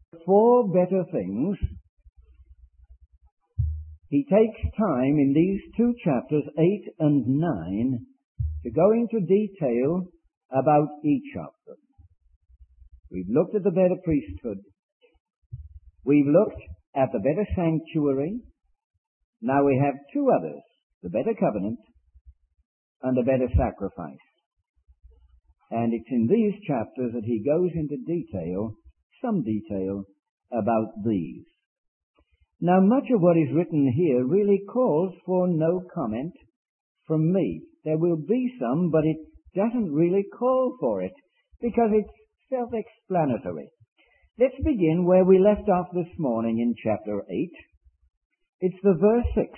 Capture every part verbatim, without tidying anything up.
four better things, he takes time in these two chapters, eight and nine, to go into detail about each of them. We've looked at the better priesthood. We've looked at the better sanctuary. Now we have two others, the better covenant and the better sacrifice. And it's in these chapters that he goes into detail, some detail, about these. Now, much of what is written here really calls for no comment from me. There will be some, but it doesn't really call for it, because it's self-explanatory. Let's begin where we left off this morning in chapter eight. It's the verse six.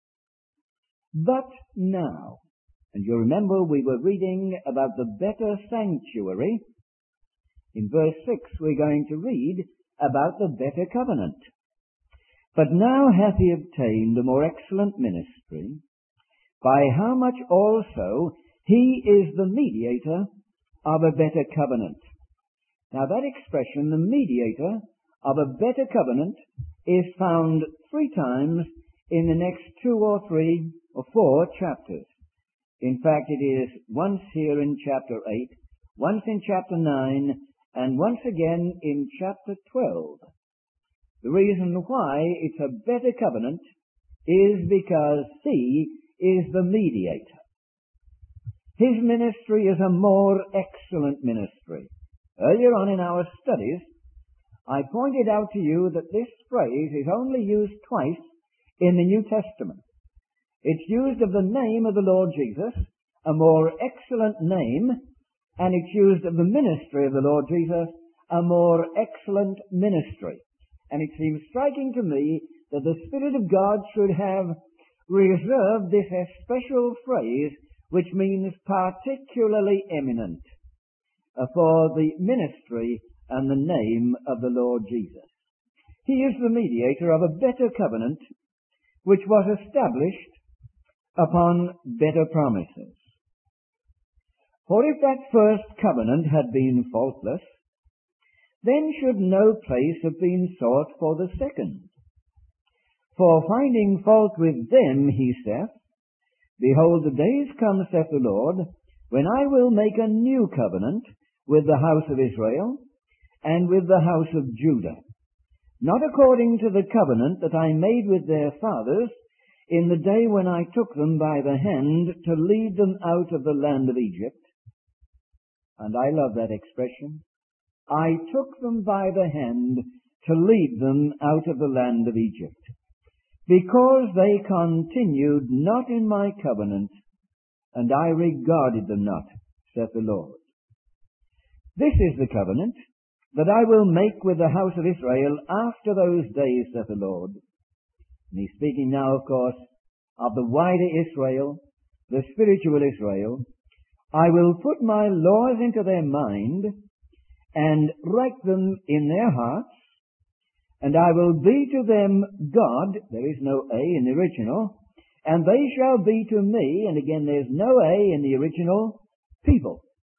But now, and you remember we were reading about the better sanctuary. In verse six we're going to read about the better covenant. But now hath he obtained a more excellent ministry, by how much also he is the mediator of a better covenant. Now that expression, the mediator of a better covenant, is found three times in the next two or three or four chapters. In fact, it is once here in chapter eight, once in chapter nine, and once again in chapter twelve. The reason why it's a better covenant is because he is the mediator. His ministry is a more excellent ministry. Earlier on in our studies, I pointed out to you that this phrase is only used twice in the New Testament. It's used of the name of the Lord Jesus, a more excellent name, and it's used of the ministry of the Lord Jesus, a more excellent ministry. And it seems striking to me that the Spirit of God should have reserved this special phrase, which means particularly eminent, uh, for the ministry and the name of the Lord Jesus. He is the mediator of a better covenant, which was established upon better promises. For if that first covenant had been faultless, then should no place have been sought for the second. For finding fault with them, he saith, Behold, the days come, saith the Lord, when I will make a new covenant with the house of Israel and with the house of Judah, not according to the covenant that I made with their fathers in the day when I took them by the hand to lead them out of the land of Egypt. And I love that expression. I took them by the hand to lead them out of the land of Egypt, because they continued not in my covenant, and I regarded them not, saith the Lord. This is the covenant that I will make with the house of Israel after those days, saith the Lord. And he's speaking now, of course, of the wider Israel, the spiritual Israel. I will put my laws into their mind and write them in their hearts, and I will be to them God, there is no A in the original, and they shall be to me, and again there's no A in the original, people.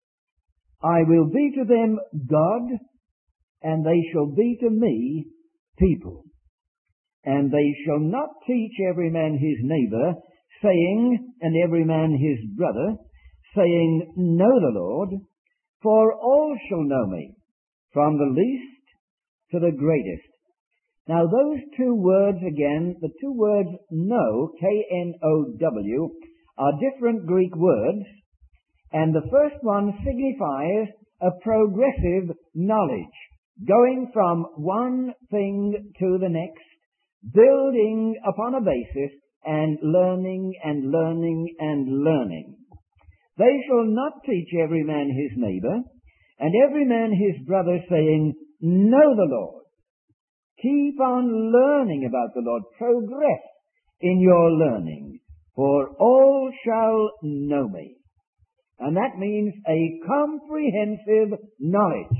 I will be to them God, and they shall be to me people. And they shall not teach every man his neighbor, saying, and every man his brother, saying, Know the Lord, for all shall know me, from the least to the greatest. Now those two words again, the two words know, K N O W, are different Greek words, and the first one signifies a progressive knowledge, going from one thing to the next, building upon a basis, and learning and learning and learning. They shall not teach every man his neighbor, and every man his brother, saying, Know the Lord. Keep on learning about the Lord. Progress in your learning, for all shall know me. And that means a comprehensive knowledge.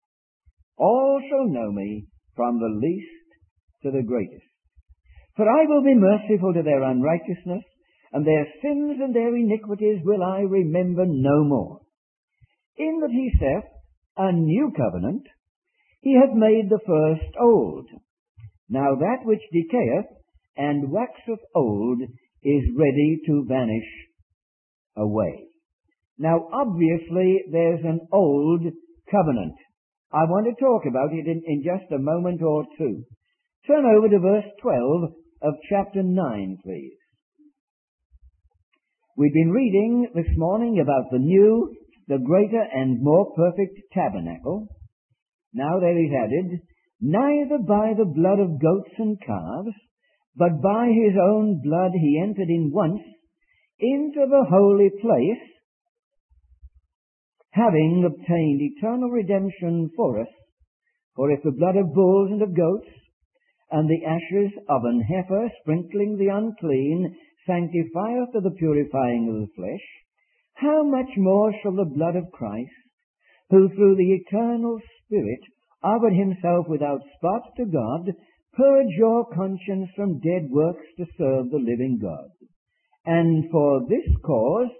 All shall know me, from the least to the greatest. For I will be merciful to their unrighteousness, and their sins and their iniquities will I remember no more. In that he saith, a new covenant, He hath made the first old. Now that which decayeth and waxeth old is ready to vanish away. Now obviously there's an old covenant. I want to talk about it in, in just a moment or two. Turn over to verse twelve of chapter nine, please. We've been reading this morning about the new, the greater and more perfect tabernacle. Now there is added, neither by the blood of goats and calves, but by his own blood he entered in once into the holy place, having obtained eternal redemption for us. For if the blood of bulls and of goats, and the ashes of an heifer sprinkling the unclean, sanctifieth to the purifying of the flesh, how much more shall the blood of Christ, who through the eternal Spirit offered himself without spot to God, purge your conscience from dead works to serve the living God? And for this cause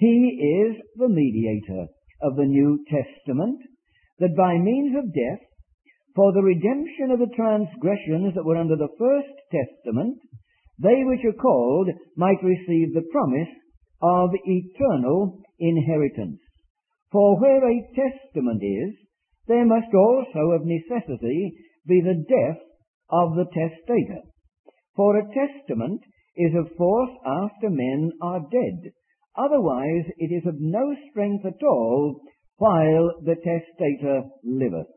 he is the mediator of the New Testament, that by means of death, for the redemption of the transgressions that were under the first testament, they which are called might receive the promise of eternal inheritance. For where a testament is, there must also of necessity be the death of the testator. For a testament is of force after men are dead. Otherwise it is of no strength at all while the testator liveth.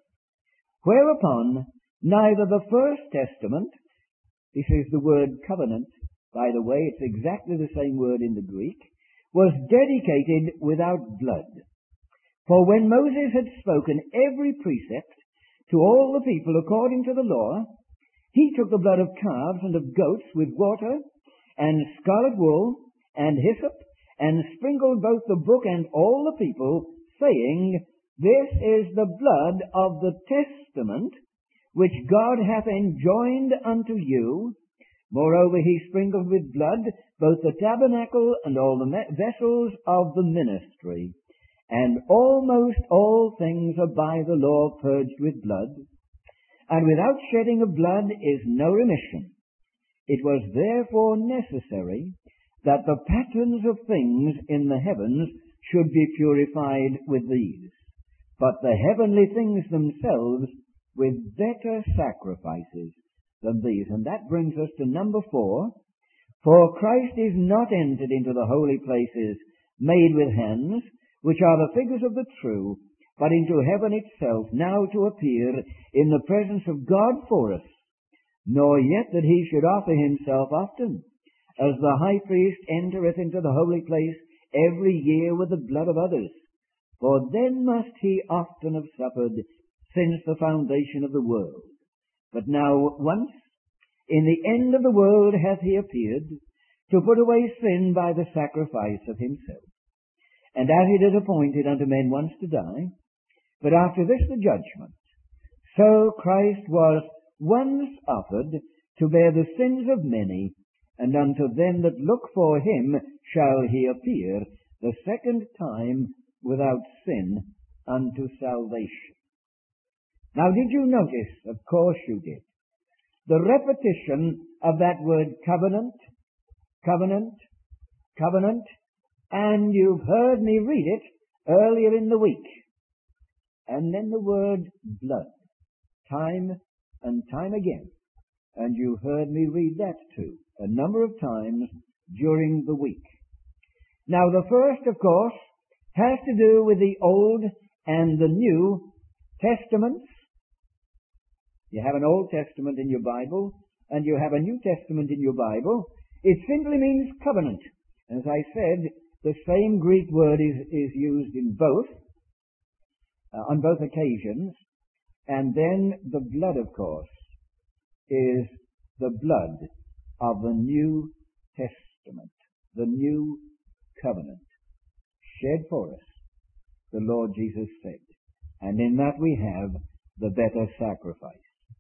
Whereupon neither the first testament, this is the word covenant, by the way, it's exactly the same word in the Greek, was dedicated without blood. For when Moses had spoken every precept to all the people according to the law, he took the blood of calves and of goats with water and scarlet wool and hyssop, and sprinkled both the book and all the people, saying, This is the blood of the testament which God hath enjoined unto you. Moreover, he sprinkled with blood both the tabernacle and all the vessels of the ministry. And almost all things are by the law purged with blood. And without shedding of blood is no remission. It was therefore necessary that the patterns of things in the heavens should be purified with these, but the heavenly things themselves with better sacrifices than these. And that brings us to number four. For Christ is not entered into the holy places made with hands, which are the figures of the true, but into heaven itself, now to appear in the presence of God for us, nor yet that he should offer himself often, as the high priest entereth into the holy place every year with the blood of others. For then must he often have suffered since the foundation of the world. But now once, in the end of the world hath he appeared, to put away sin by the sacrifice of himself. And as it is appointed unto men once to die, but after this the judgment, so Christ was once offered to bear the sins of many, and unto them that look for him shall he appear the second time without sin unto salvation. Now did you notice, of course you did, the repetition of that word covenant, covenant, covenant, and you've heard me read it earlier in the week. And then the word blood, time and time again. And you heard me read that too, a number of times during the week. Now the first, of course, has to do with the Old and the New Testaments. You have an Old Testament in your Bible, and you have a New Testament in your Bible. It simply means covenant. As I said, the same Greek word is, is used in both, uh, on both occasions. And then the blood, of course, is the blood of the New Testament, the New Covenant, shed for us, the Lord Jesus said. And in that we have the better sacrifice.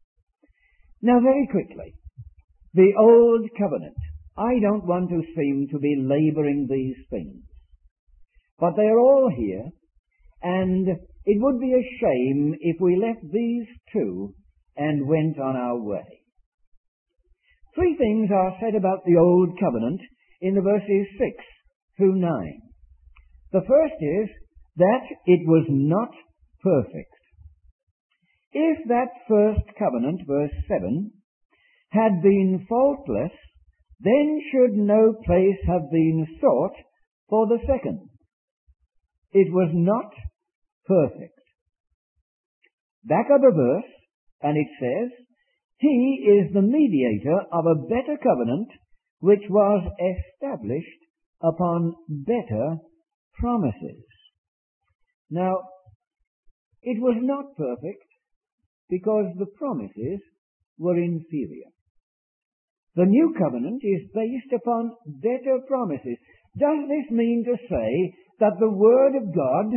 Now very quickly, the Old Covenant. I don't want to seem to be laboring these things, but they are all here, and It would be a shame if we left these two and went on our way. Three things are said about the Old Covenant in the verses six through nine. The first is that it was not perfect. If that first covenant, verse seven, had been faultless, then should no place have been sought for the second. It was not perfect. Back up a verse, and it says, He is the mediator of a better covenant, which was established upon better promises. Now, it was not perfect because the promises were inferior. The new covenant is based upon better promises. Does this mean to say that the Word of God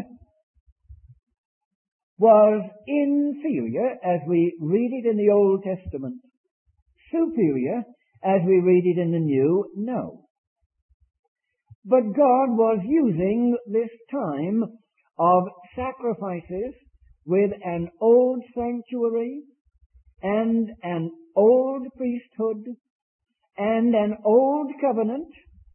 was inferior as we read it in the Old Testament? Superior as we read it in the New? No. But God was using this time of sacrifices with an old sanctuary and an old priesthood and an old covenant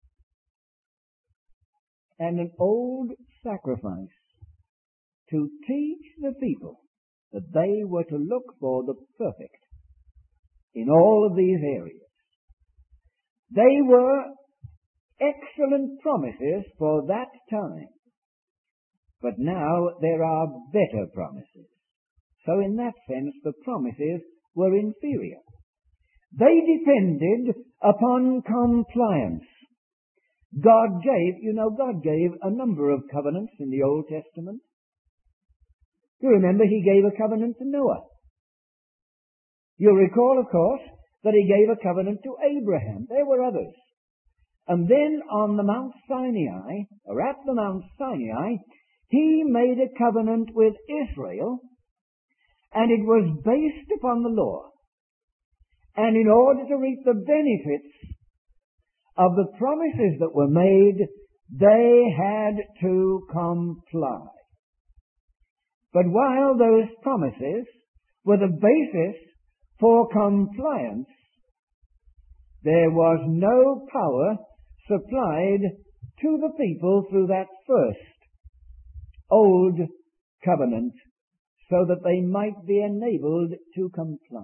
and an old sacrifice to teach the people that they were to look for the perfect in all of these areas. They were excellent promises for that time, but now there are better promises. So in that sense, the promises were inferior. They depended upon compliance. God gave, you know, God gave a number of covenants in the Old Testament. You remember He gave a covenant to Noah. You recall, of course, that He gave a covenant to Abraham. There were others. And then on the Mount Sinai, or at the Mount Sinai, He made a covenant with Israel, and it was based upon the law. And in order to reap the benefits of the promises that were made, they had to comply. But while those promises were the basis for compliance, there was no power supplied to the people through that first old covenant so that they might be enabled to comply.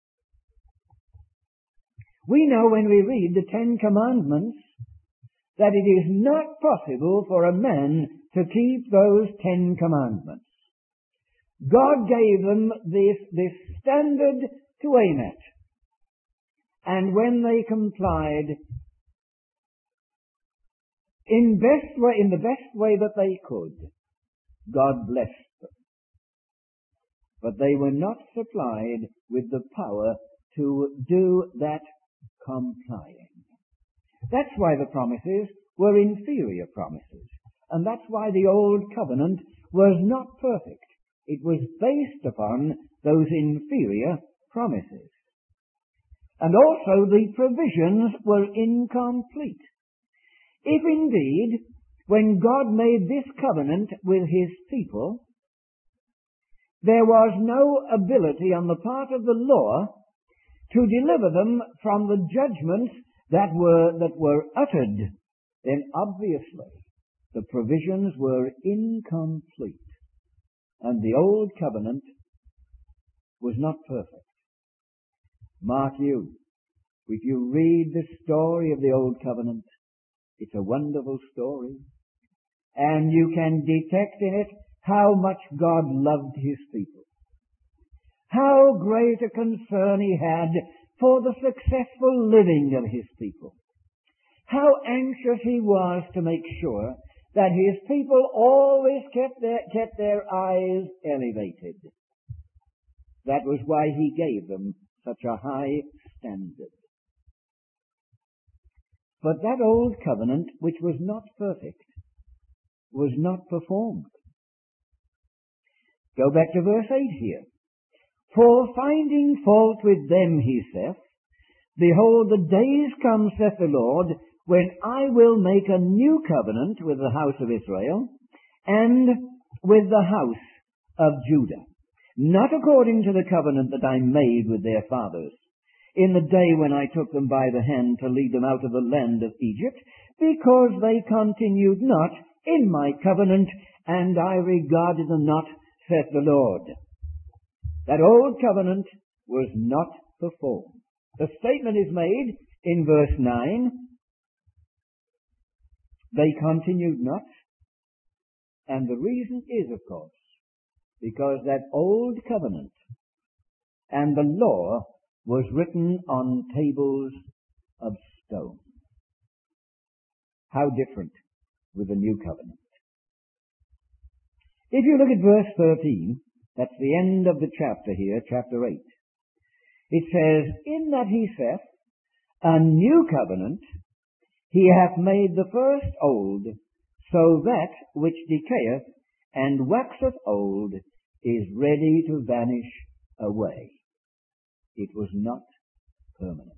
We know when we read the Ten Commandments that it is not possible for a man to keep those Ten Commandments. God gave them this, this standard to aim at. And when they complied in best way, in the best way that they could, God blessed them. But they were not supplied with the power to do that complying. That's why the promises were inferior promises. And that's why the Old Covenant was not perfect. It was based upon those inferior promises. And also the provisions were incomplete. If indeed, when God made this covenant with His people, there was no ability on the part of the law to deliver them from the judgments that were, that were uttered, then obviously the provisions were incomplete. And the Old Covenant was not perfect. Mark you, if you read the story of the Old Covenant, it's a wonderful story. And you can detect in it how much God loved His people. How great a concern He had for the successful living of His people. How anxious He was to make sure that His people always kept their, kept their eyes elevated. That was why He gave them such a high standard. But that old covenant, which was not perfect, was not performed. Go back to verse eight here. For finding fault with them, He saith, Behold, the days come, saith the Lord, when I will make a new covenant with the house of Israel, and with the house of Judah, not according to the covenant that I made with their fathers, in the day when I took them by the hand to lead them out of the land of Egypt, because they continued not in my covenant, and I regarded them not, saith the Lord. That old covenant was not performed. The statement is made in verse nine. They continued not. And the reason is, of course, because that old covenant and the law was written on tables of stone. How different with the new covenant. If you look at verse thirteen, that's the end of the chapter here, chapter eight. It says, in that he saith, a new covenant, he hath made the first old, so that which decayeth and waxeth old is ready to vanish away. It was not permanent.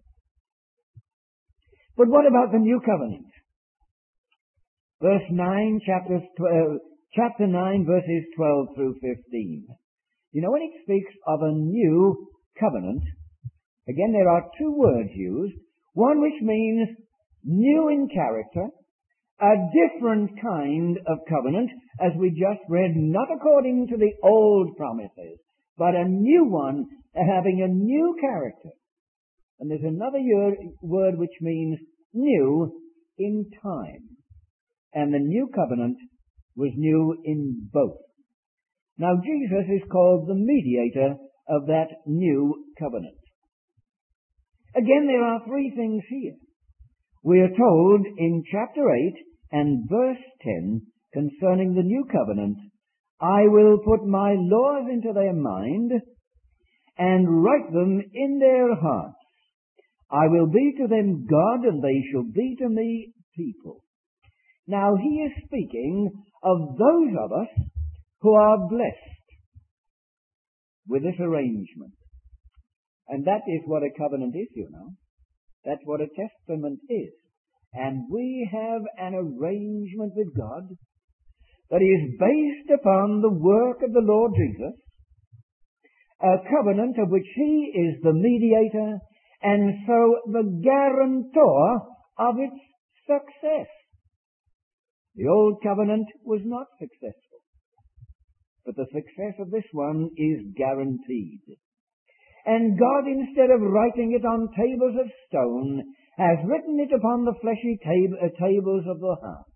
But what about the new covenant? Verse nine, chapter twelve, chapter nine, verses twelve through fifteen. You know, when it speaks of a new covenant, again there are two words used. One which means new in character, a different kind of covenant, as we just read, not according to the old promises, but a new one having a new character. And there's another word which means new in time. And the new covenant was new in both. Now Jesus is called the mediator of that new covenant. Again, there are three things here. We are told in chapter eight and verse ten concerning the new covenant, I will put my laws into their mind and write them in their hearts. I will be to them God, and they shall be to me people. Now he is speaking of those of us who are blessed with this arrangement. And that is what a covenant is, you know. That's what a testament is. And we have an arrangement with God that is based upon the work of the Lord Jesus, a covenant of which he is the mediator and so the guarantor of its success. The old covenant was not successful, but the success of this one is guaranteed. And God, instead of writing it on tables of stone, has written it upon the fleshy tab- uh, tables of the heart.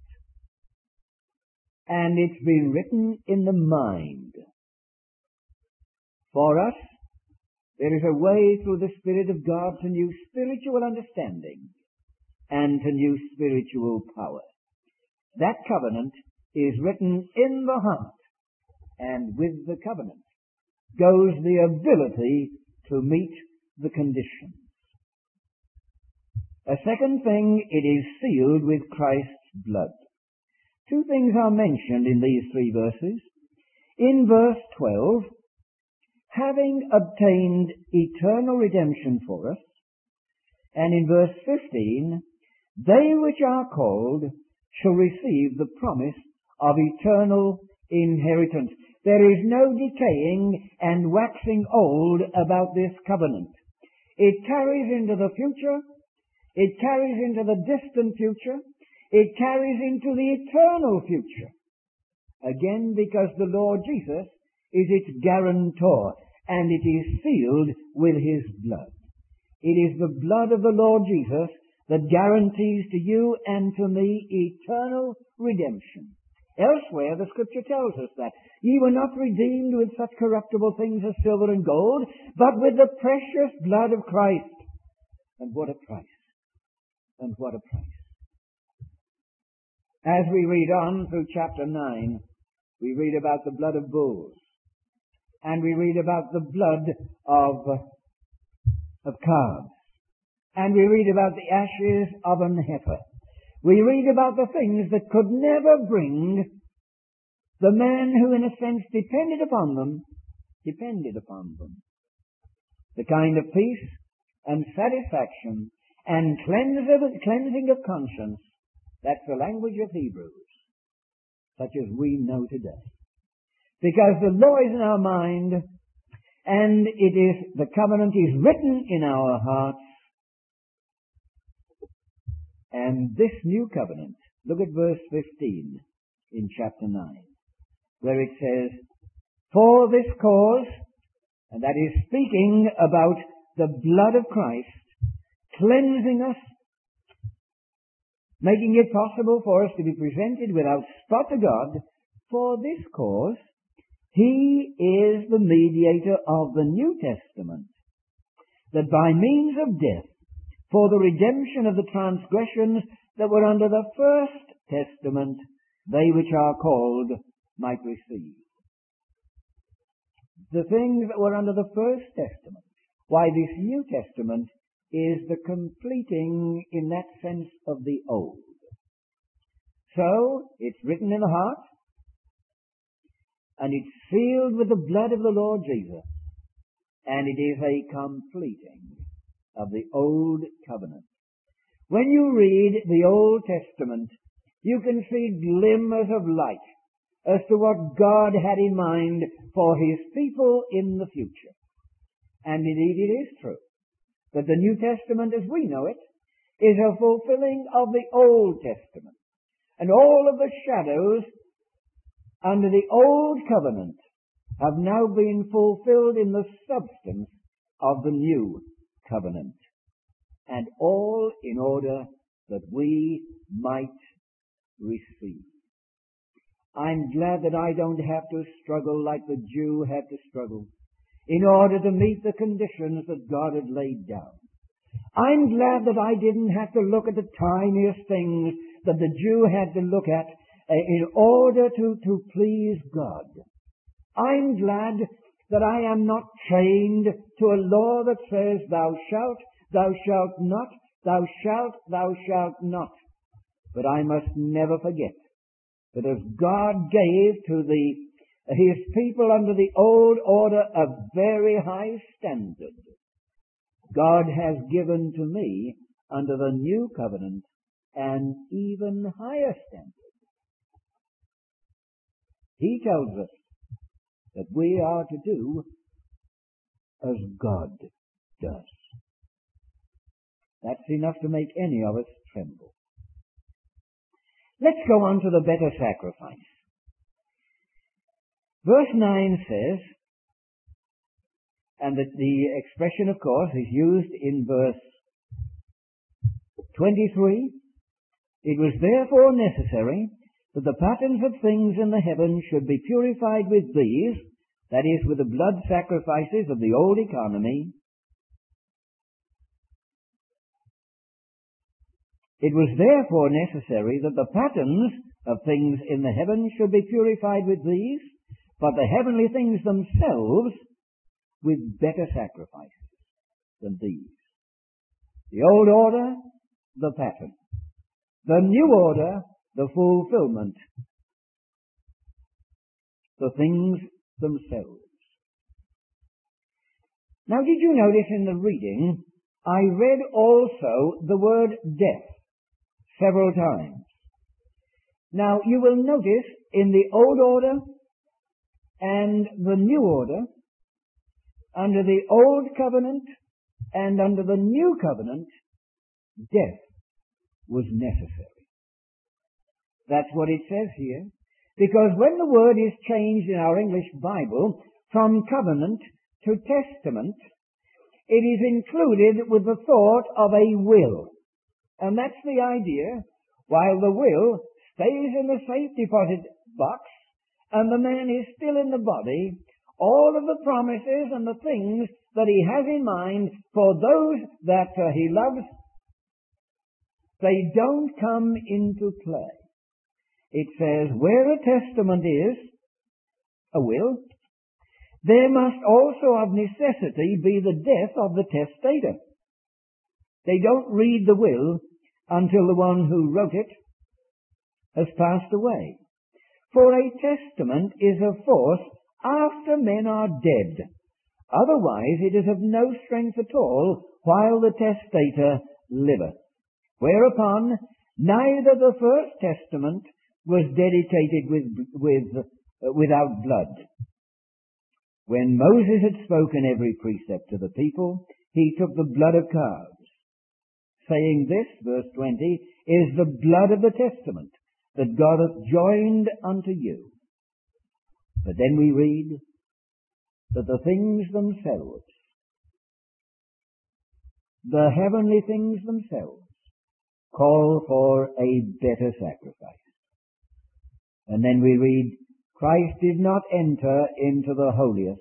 And it's been written in the mind. For us, there is a way through the Spirit of God to new spiritual understanding and to new spiritual power. That covenant is written in the heart, and with the covenant goes the ability to meet the conditions. A second thing, it is sealed with Christ's blood. Two things are mentioned in these three verses. In verse twelve, having obtained eternal redemption for us, and in verse fifteen, they which are called shall receive the promise of eternal inheritance. There is no decaying and waxing old about this covenant. It carries into the future. It carries into the distant future. It carries into the eternal future. Again, because the Lord Jesus is its guarantor, and it is sealed with his blood. It is the blood of the Lord Jesus that guarantees to you and to me eternal redemption. Elsewhere, the Scripture tells us that ye were not redeemed with such corruptible things as silver and gold, but with the precious blood of Christ. And what a price! And what a price! As we read on through chapter nine, we read about the blood of bulls, and we read about the blood of, of calves, and we read about the ashes of an heifer. We read about the things that could never bring the man who in a sense depended upon them, depended upon them. The kind of peace and satisfaction and cleansing of conscience, that's the language of Hebrews, such as we know today. because the law is in our mind, and it is, the covenant is written in our hearts. And this new covenant, look at verse fifteen in chapter nine, where it says, for this cause, and that is speaking about the blood of Christ, cleansing us, making it possible for us to be presented without spot to God. For this cause, he is the mediator of the New Testament, that by means of death, for the redemption of the transgressions that were under the first testament, they which are called might receive. The things that were under the first testament. Why, this New Testament is the completing, in that sense, of the old. So, it's written in the heart, and it's sealed with the blood of the Lord Jesus, and it is a completing of the old covenant. When you read the Old Testament, you can see glimmers of light as to what God had in mind for his people in the future. And indeed it is true that the New Testament as we know it is a fulfilling of the Old Testament. And all of the shadows under the Old Covenant have now been fulfilled in the substance of the New Covenant. And all in order that we might receive. I'm glad that I don't have to struggle like the Jew had to struggle in order to meet the conditions that God had laid down. I'm glad that I didn't have to look at the tiniest things that the Jew had to look at in order to, to please God. I'm glad that I am not chained to a law that says, thou shalt, thou shalt not, thou shalt, thou shalt not. But I must never forget that as God gave to the, his people under the old order a very high standard, God has given to me under the new covenant an even higher standard. He tells us that we are to do as God does. That's enough to make any of us tremble. Let's go on to the better sacrifice. Verse nine says, and that the expression, of course, is used in verse twenty-three, it was therefore necessary that the patterns of things in the heavens should be purified with these, that is, with the blood sacrifices of the old economy. It was therefore necessary that the patterns of things in the heavens should be purified with these, but the heavenly things themselves with better sacrifices than these. The old order, the pattern. The new order, the fulfillment. The things themselves. Now, did you notice in the reading, I read also the word death several times. Now, you will notice in the old order and the new order, under the old covenant and under the new covenant, death was necessary. That's what it says here. Because when the word is changed in our English Bible from covenant to testament, it is included with the thought of a will. And that's the idea. While the will stays in the safe deposit box and the man is still in the body, all of the promises and the things that he has in mind for those that uh, he loves, they don't come into play. It says, where a testament is, a will, there must also of necessity be the death of the testator. They don't read the will until the one who wrote it has passed away. For a testament is of force after men are dead. Otherwise it is of no strength at all while the testator liveth. Whereupon neither the first testament was dedicated with, with uh, without blood. When Moses had spoken every precept to the people, he took the blood of calves, saying, this, verse twenty, is the blood of the testament that God hath joined unto you. But then we read that the things themselves, the heavenly things themselves, call for a better sacrifice. And then we read, Christ did not enter into the holiest,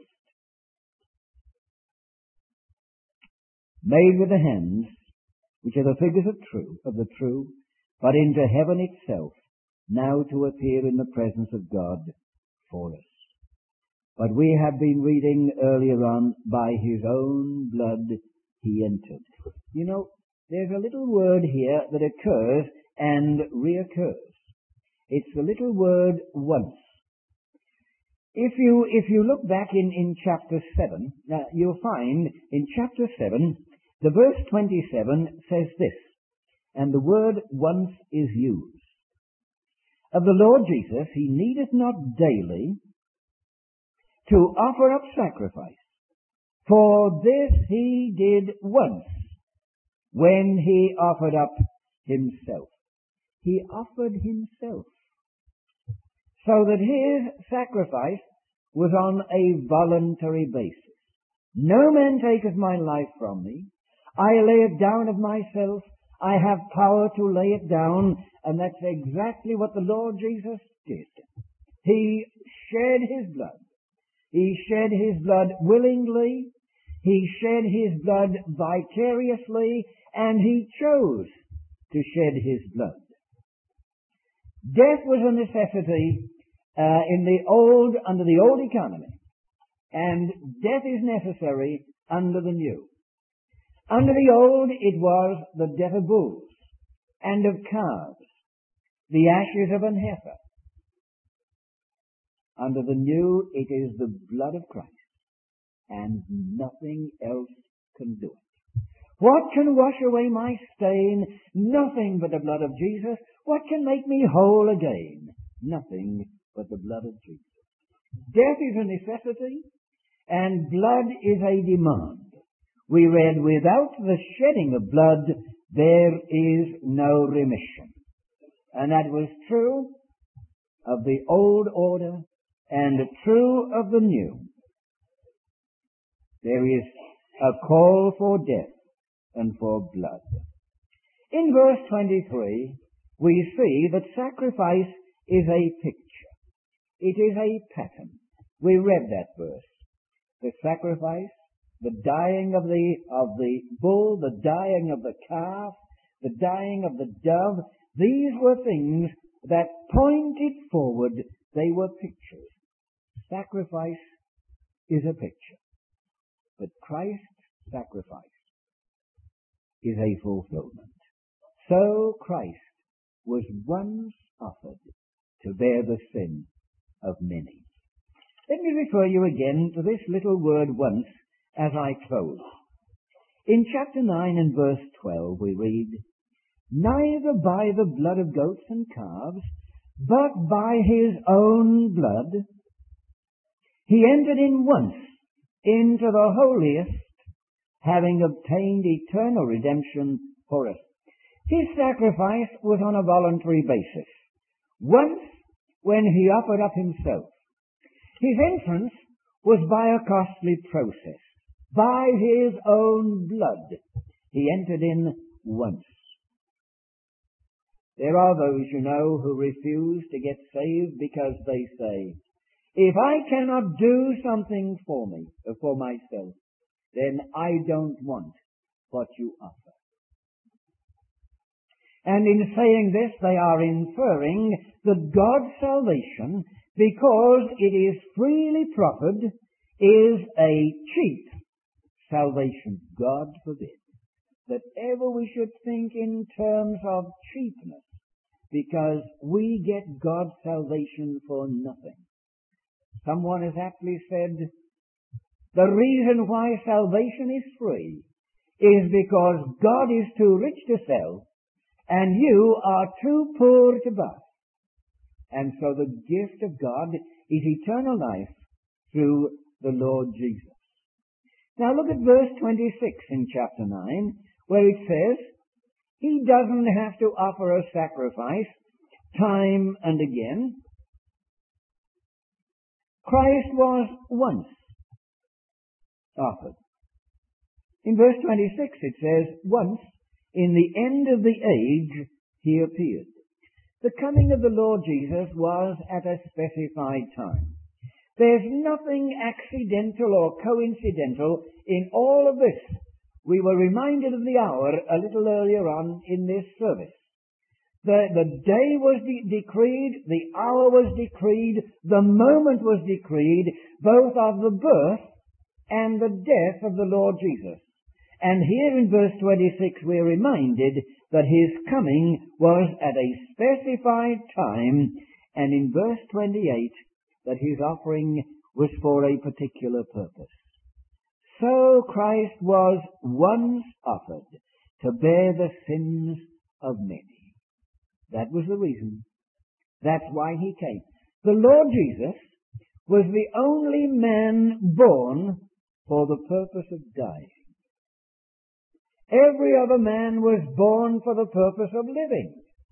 made with the hands, which are the figures of true, of the true, but into heaven itself, now to appear in the presence of God for us. But we have been reading earlier on, by his own blood he entered. You know, there's a little word here that occurs and reoccurs. It's the little word once. If you, if you look back in, in chapter seven, uh, you'll find in chapter seven, the verse twenty-seven says this, and the word once is used. Of the Lord Jesus, he needeth not daily to offer up sacrifice, for this he did once, when he offered up himself. He offered himself, so that his sacrifice was on a voluntary basis. No man taketh my life from me. I lay it down of myself. I have power to lay it down. And that's exactly what the Lord Jesus did. He shed his blood. He shed his blood willingly. He shed his blood vicariously. And he chose to shed his blood. Death was a necessity uh, in the old, under the old economy. And death is necessary under the new. Under the old, it was the death of bulls and of calves, the ashes of an heifer. Under the new, it is the blood of Christ, and nothing else can do it. What can wash away my stain? Nothing but the blood of Jesus. What can make me whole again? Nothing but the blood of Jesus. Death is a necessity, and blood is a demand. We read, without the shedding of blood, there is no remission. And that was true of the old order and true of the new. There is a call for death and for blood. In verse twenty-three, we see that sacrifice is a picture. It is a pattern. We read that verse. The sacrifice, the dying of the, of the bull, the dying of the calf, the dying of the dove, these were things that pointed forward. They were pictures. Sacrifice is a picture. But Christ's sacrifice is a fulfillment. So Christ was once offered to bear the sin of many. Let me refer you again to this little word once as I close. In chapter nine and verse twelve we read, neither by the blood of goats and calves, but by his own blood, he entered in once into the holiest, having obtained eternal redemption for us. His sacrifice was on a voluntary basis. Once, when he offered up himself. His entrance was by a costly process. By his own blood, he entered in once. There are those, you know, who refuse to get saved because they say, if I cannot do something for me, or for myself, then I don't want what you offer. And in saying this, they are inferring that God's salvation, because it is freely proffered, is a cheap salvation. God forbid that ever we should think in terms of cheapness, because we get God's salvation for nothing. Someone has aptly said, the reason why salvation is free is because God is too rich to sell, and you are too poor to buy. And so the gift of God is eternal life through the Lord Jesus. Now look at verse twenty-six in chapter nine, where it says, he doesn't have to offer a sacrifice time and again. Christ was once offered. In verse twenty-six it says, once, in the end of the age, he appeared. The coming of the Lord Jesus was at a specified time. There's nothing accidental or coincidental in all of this. We were reminded of the hour a little earlier on in this service. The, the day was de- decreed, the hour was decreed, the moment was decreed, both of the birth and the death of the Lord Jesus. And here in verse twenty-six we're reminded that his coming was at a specified time, and in verse twenty-eight that his offering was for a particular purpose. So Christ was once offered to bear the sins of many. That was the reason. That's why he came. The Lord Jesus was the only man born for the purpose of dying. Every other man was born for the purpose of living.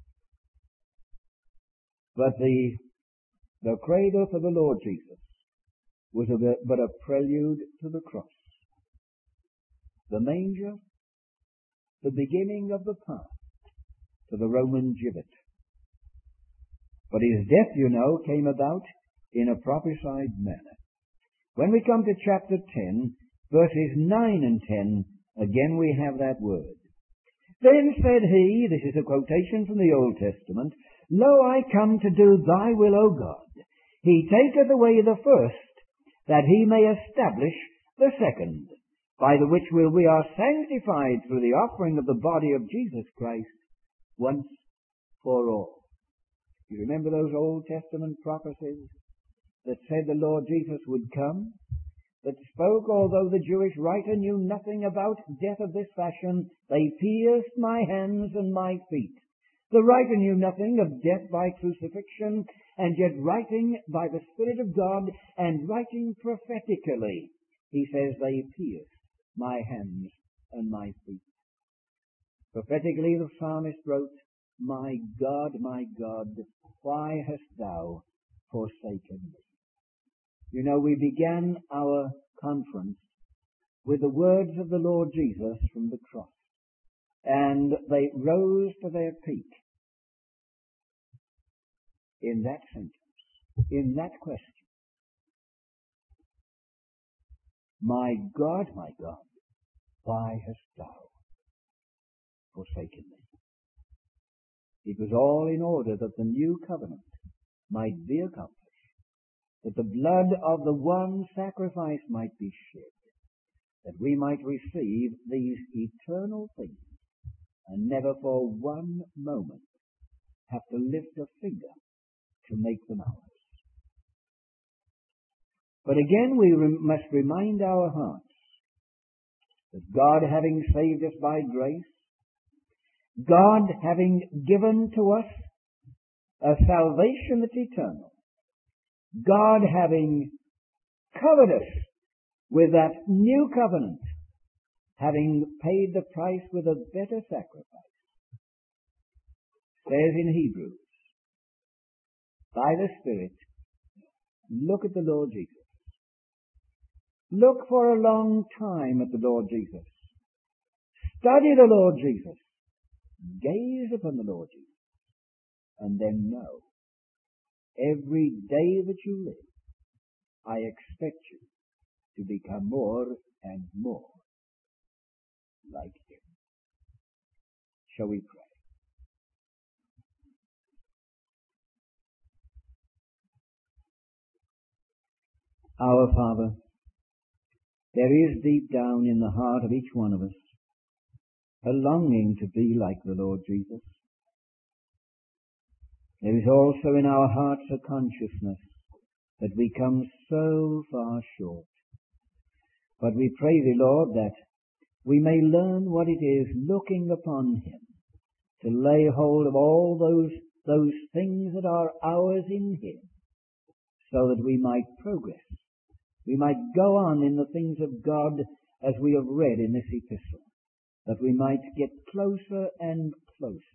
But the, the cradle for the Lord Jesus was a, but a prelude to the cross. The manger, the beginning of the path to the Roman gibbet. But his death, you know, came about in a prophesied manner. When we come to chapter ten, verses nine and ten, again we have that word. Then said he, this is a quotation from the Old Testament, Lo, I come to do thy will, O God. He taketh away the first, that he may establish the second, by the which will we are sanctified through the offering of the body of Jesus Christ once for all. You remember those Old Testament prophecies that said the Lord Jesus would come? That spoke, although the Jewish writer knew nothing about death of this fashion, they pierced my hands and my feet. The writer knew nothing of death by crucifixion, and yet writing by the Spirit of God and writing prophetically, he says they pierced my hands and my feet. Prophetically the psalmist wrote, My God, my God, why hast thou forsaken me? You know, we began our conference with the words of the Lord Jesus from the cross. And they rose to their peak in that sentence, in that question. My God, my God, why hast thou forsaken me? It was all in order that the new covenant might be accomplished, that the blood of the one sacrifice might be shed, that we might receive these eternal things and never for one moment have to lift a finger to make them ours. But again we re- must remind our hearts that God, having saved us by grace, God having given to us a salvation that's eternal, God having covered us with that new covenant, having paid the price with a better sacrifice, says in Hebrews, by the Spirit, look at the Lord Jesus. Look for a long time at the Lord Jesus. Study the Lord Jesus. Gaze upon the Lord Jesus. And then know, every day that you live, I expect you to become more and more like Him. Shall we pray? Our Father, there is deep down in the heart of each one of us a longing to be like the Lord Jesus. There is also in our hearts a consciousness that we come so far short. But we pray Thee, Lord, that we may learn what it is looking upon Him to lay hold of all those, those things that are ours in Him, so that we might progress. We might go on in the things of God as we have read in this epistle, that we might get closer and closer